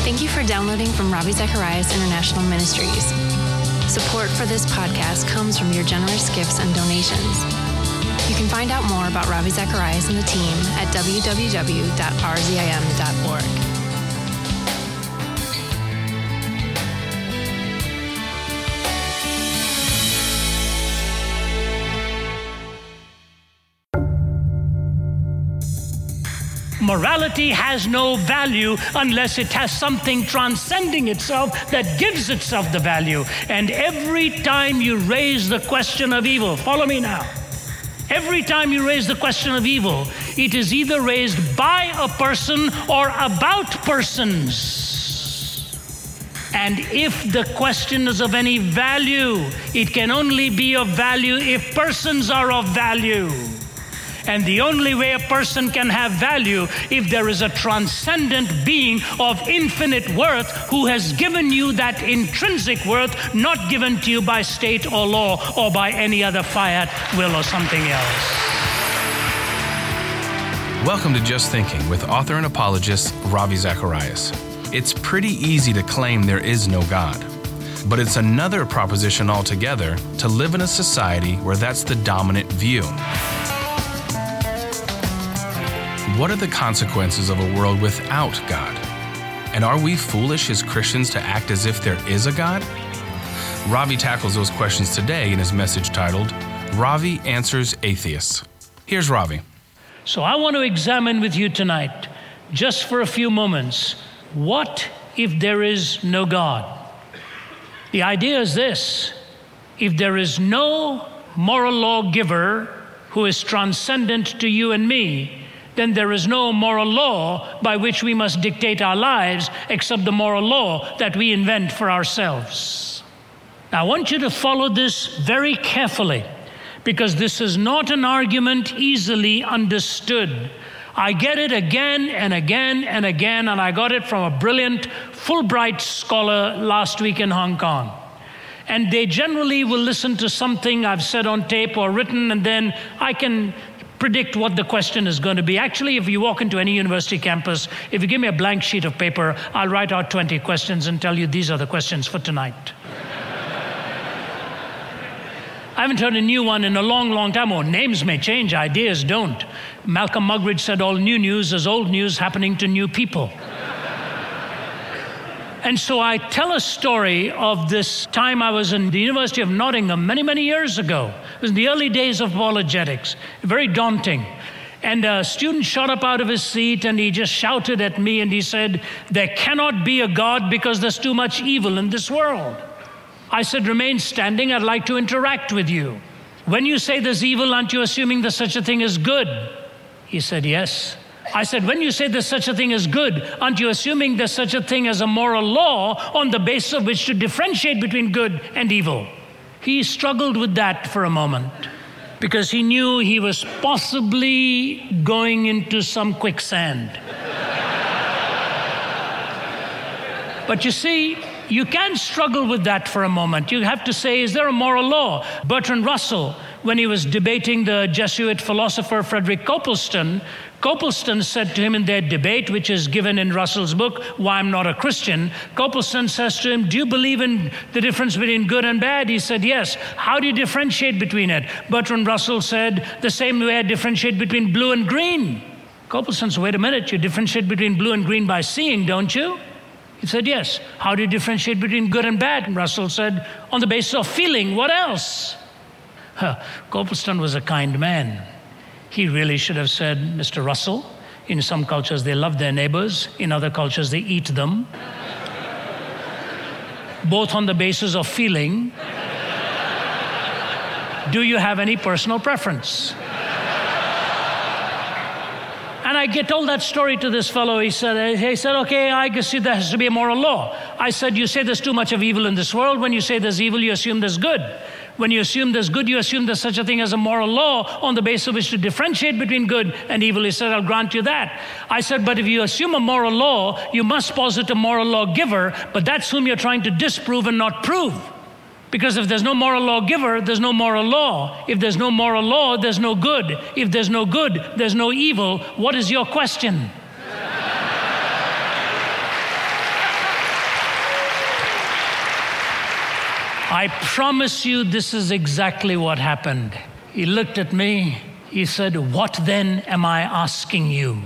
Thank you for downloading from Ravi Zacharias International Ministries. Support for this podcast comes from your generous gifts and donations. You can find out more about Ravi Zacharias and the team at www.rzim.org. Morality has no value unless it has something transcending itself that gives itself the value. And every time you raise the question of evil, follow me now. Every time you raise the question of evil, it is either raised by a person or about persons. And if the question is of any value, it can only be of value if persons are of value. And the only way a person can have value if there is a transcendent being of infinite worth who has given you that intrinsic worth, not given to you by state or law or by any other fiat will or something else. Welcome to Just Thinking with author and apologist Ravi Zacharias. It's pretty easy to claim there is no God, but it's another proposition altogether to live in a society where that's the dominant view. What are the consequences of a world without God? And are we foolish as Christians to act as if there is a God? Ravi tackles those questions today in his message titled, Ravi Answers Atheists. Here's Ravi. So I want to examine with you tonight, just for a few moments, what if there is no God? The idea is this: if there is no moral lawgiver who is transcendent to you and me, then there is no moral law by which we must dictate our lives except the moral law that we invent for ourselves. Now, I want you to follow this very carefully, because this is not an argument easily understood. I get it again and again and again, and I got it from a brilliant Fulbright scholar last week in Hong Kong. And they generally will listen to something I've said on tape or written, and then I can predict what the question is going to be. Actually, if you walk into any university campus, if you give me a blank sheet of paper, I'll write out 20 questions and tell you these are the questions for tonight. I haven't heard a new one in a long, long time. Oh, names may change, ideas don't. Malcolm Muggeridge said all new news is old news happening to new people. And so I tell a story of this time I was in the University of Nottingham many, many years ago. It was in the early days of apologetics, very daunting. And a student shot up out of his seat and he just shouted at me and he said, "There cannot be a God because there's too much evil in this world." I said, "Remain standing, I'd like to interact with you. When you say there's evil, aren't you assuming there's such a thing as good?" He said, "Yes." I said, "When you say there's such a thing as good, aren't you assuming there's such a thing as a moral law on the basis of which to differentiate between good and evil?" He struggled with that for a moment because he knew he was possibly going into some quicksand. But you see, you can't struggle with that for a moment. You have to say, is there a moral law? Bertrand Russell, when he was debating the Jesuit philosopher Frederick Copleston said to him in their debate, which is given in Russell's book, Why I'm Not a Christian, Copleston says to him, "Do you believe in the difference between good and bad?" He said, "Yes." "How do you differentiate between it?" Bertrand Russell said, "The same way I differentiate between blue and green." Copleston said, "Wait a minute, you differentiate between blue and green by seeing, don't you?" He said, "Yes." "How do you differentiate between good and bad?" And Russell said, "On the basis of feeling. What else?" Copleston was a kind man. He really should have said, "Mr. Russell, in some cultures they love their neighbors, in other cultures they eat them. Both on the basis of feeling. Do you have any personal preference?" And I told that story to this fellow. He said, "Okay, I guess there has to be a moral law." I said, "You say there's too much of evil in this world. When you say there's evil, you assume there's good. When you assume there's good, you assume there's such a thing as a moral law on the basis of which to differentiate between good and evil." He said, "I'll grant you that." I said, "But if you assume a moral law, you must posit a moral lawgiver, but that's whom you're trying to disprove and not prove. Because if there's no moral lawgiver, there's no moral law. If there's no moral law, there's no good. If there's no good, there's no evil. What is your question?" I promise you this is exactly what happened. He looked at me. He said, "What then am I asking you?"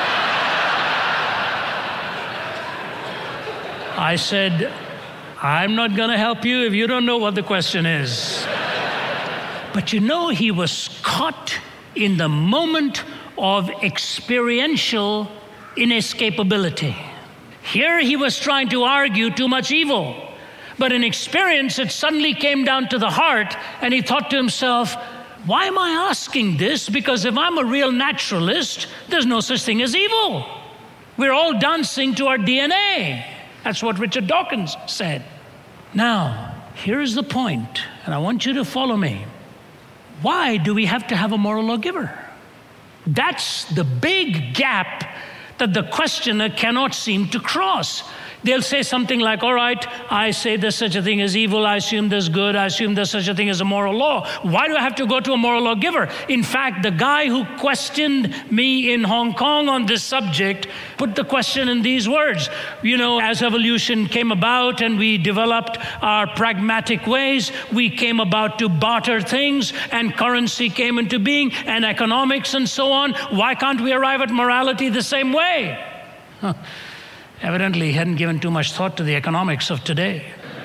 I said, "I'm not going to help you if you don't know what the question is." But you know, he was caught in the moment of experiential inescapability. Here he was trying to argue too much evil. But in experience, it suddenly came down to the heart, and he thought to himself, why am I asking this? Because if I'm a real naturalist, there's no such thing as evil. We're all dancing to our DNA. That's what Richard Dawkins said. Now, here's the point, and I want you to follow me. Why do we have to have a moral lawgiver? That's the big gap that the questioner cannot seem to cross. They'll say something like, all right, I say there's such a thing as evil, I assume there's good, I assume there's such a thing as a moral law. Why do I have to go to a moral lawgiver? In fact, the guy who questioned me in Hong Kong on this subject put the question in these words. You know, as evolution came about and we developed our pragmatic ways, we came about to barter things, and currency came into being, and economics and so on. Why can't we arrive at morality the same way? Evidently, he hadn't given too much thought to the economics of today.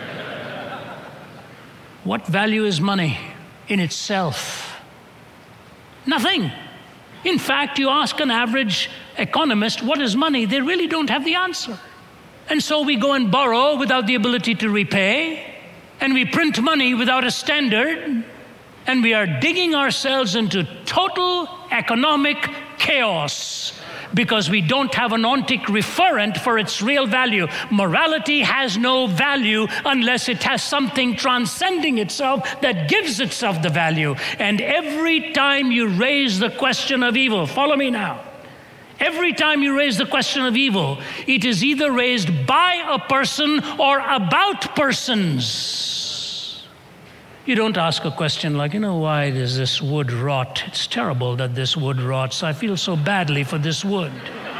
What value is money in itself? Nothing. In fact, you ask an average economist, what is money? They really don't have the answer. And so we go and borrow without the ability to repay, and we print money without a standard, and we are digging ourselves into total economic chaos, because we don't have an ontic referent for its real value. Morality has no value unless it has something transcending itself that gives itself the value. And every time you raise the question of evil, follow me now. Every time you raise the question of evil, it is either raised by a person or about persons. You don't ask a question like, why does this wood rot? It's terrible that this wood rots. I feel so badly for this wood.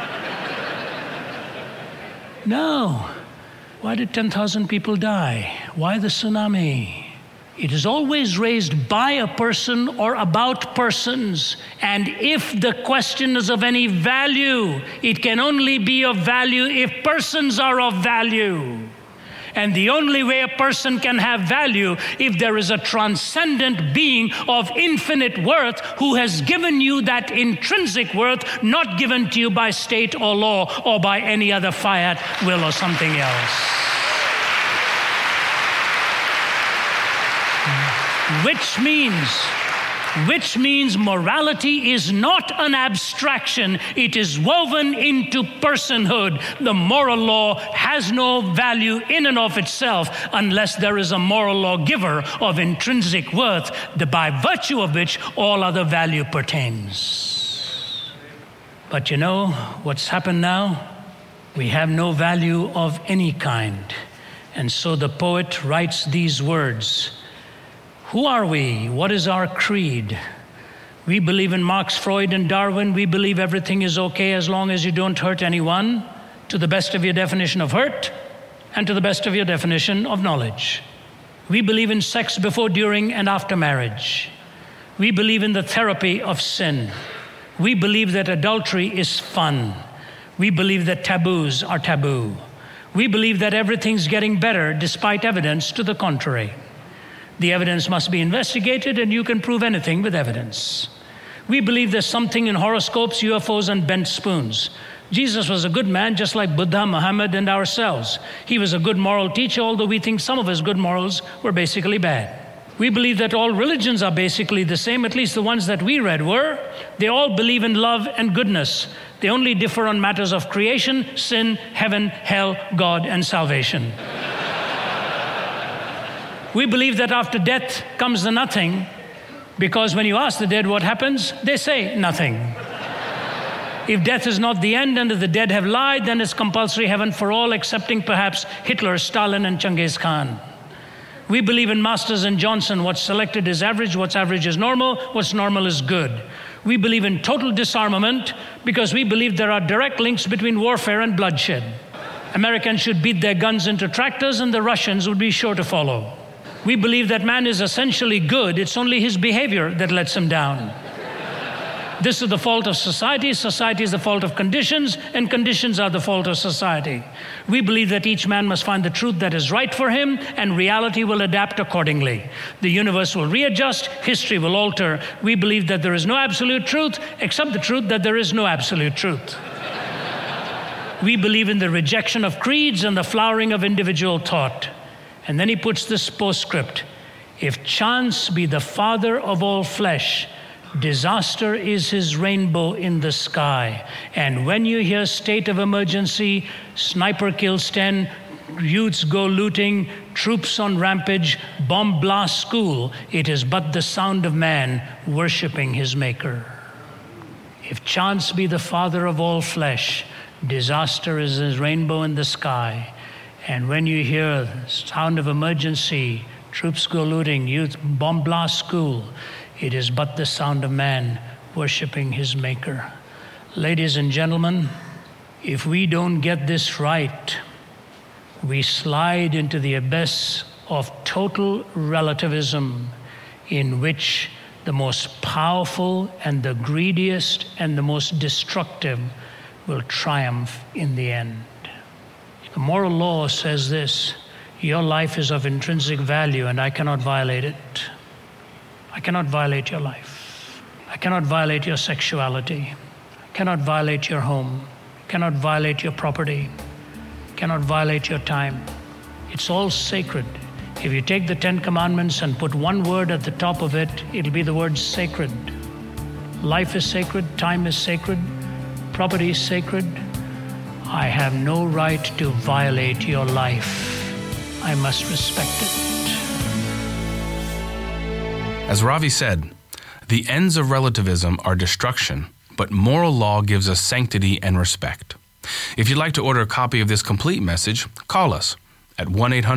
No. Why did 10,000 people die? Why the tsunami? It is always raised by a person or about persons. And if the question is of any value, it can only be of value if persons are of value. And the only way a person can have value if there is a transcendent being of infinite worth who has given you that intrinsic worth, not given to you by state or law or by any other fiat will or something else. Which means morality is not an abstraction. It is woven into personhood. The moral law has no value in and of itself unless there is a moral lawgiver of intrinsic worth, by virtue of which all other value pertains. But you know what's happened now? We have no value of any kind. And so the poet writes these words. Who are we? What is our creed? We believe in Marx, Freud, and Darwin. We believe everything is okay as long as you don't hurt anyone, to the best of your definition of hurt, and to the best of your definition of knowledge. We believe in sex before, during, and after marriage. We believe in the therapy of sin. We believe that adultery is fun. We believe that taboos are taboo. We believe that everything's getting better despite evidence to the contrary. The evidence must be investigated, and you can prove anything with evidence. We believe there's something in horoscopes, UFOs, and bent spoons. Jesus was a good man, just like Buddha, Muhammad, and ourselves. He was a good moral teacher, although we think some of his good morals were basically bad. We believe that all religions are basically the same, at least the ones that we read were. They all believe in love and goodness. They only differ on matters of creation, sin, heaven, hell, God, and salvation. We believe that after death comes the nothing, because when you ask the dead what happens, they say nothing. If death is not the end and if the dead have lied, then it's compulsory heaven for all, excepting perhaps Hitler, Stalin, and Genghis Khan. We believe in Masters and Johnson. What's selected is average, what's average is normal, what's normal is good. We believe in total disarmament because we believe there are direct links between warfare and bloodshed. Americans should beat their guns into tractors, and the Russians would be sure to follow. We believe that man is essentially good. It's only his behavior that lets him down. This is the fault of society. Society is the fault of conditions, and conditions are the fault of society. We believe that each man must find the truth that is right for him, and reality will adapt accordingly. The universe will readjust, history will alter. We believe that there is no absolute truth, except the truth that there is no absolute truth. We believe in the rejection of creeds and the flowering of individual thought. And then he puts this postscript: if chance be the father of all flesh, disaster is his rainbow in the sky. And when you hear state of emergency, sniper kills 10, youths go looting, troops on rampage, bomb blast school, it is but the sound of man worshiping his maker. If chance be the father of all flesh, disaster is his rainbow in the sky. And when you hear the sound of emergency, troops go looting, youth bomb blast school, it is but the sound of man worshiping his maker. Ladies and gentlemen, if we don't get this right, we slide into the abyss of total relativism, in which the most powerful and the greediest and the most destructive will triumph in the end. The moral law says this: your life is of intrinsic value and I cannot violate it. I cannot violate your life. I cannot violate your sexuality. I cannot violate your home. I cannot violate your property. I cannot violate your time. It's all sacred. If you take the 10 Commandments and put one word at the top of it, it'll be the word sacred. Life is sacred. Time is sacred. Property is sacred. I have no right to violate your life. I must respect it. As Ravi said, the ends of relativism are destruction, but moral law gives us sanctity and respect. If you'd like to order a copy of this complete message, call us at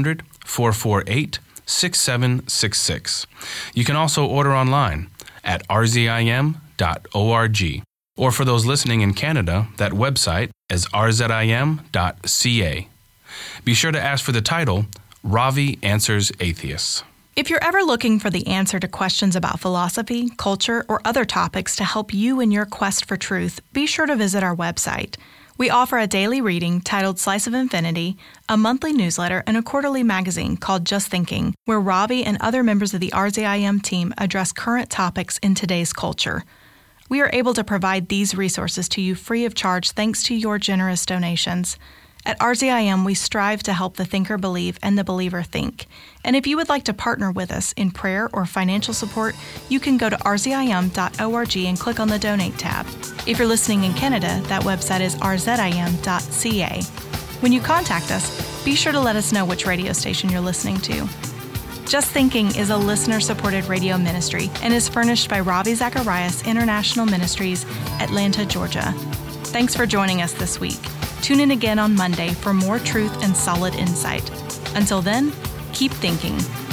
1-800-448-6766. You can also order online at rzim.org. Or for those listening in Canada, that website is rzim.ca. Be sure to ask for the title, Ravi Answers Atheists. If you're ever looking for the answer to questions about philosophy, culture, or other topics to help you in your quest for truth, be sure to visit our website. We offer a daily reading titled Slice of Infinity, a monthly newsletter, and a quarterly magazine called Just Thinking, where Ravi and other members of the RZIM team address current topics in today's culture. We are able to provide these resources to you free of charge thanks to your generous donations. At RZIM, we strive to help the thinker believe and the believer think. And if you would like to partner with us in prayer or financial support, you can go to rzim.org and click on the Donate tab. If you're listening in Canada, that website is rzim.ca. When you contact us, be sure to let us know which radio station you're listening to. Just Thinking is a listener-supported radio ministry and is furnished by Ravi Zacharias International Ministries, Atlanta, Georgia. Thanks for joining us this week. Tune in again on Monday for more truth and solid insight. Until then, keep thinking.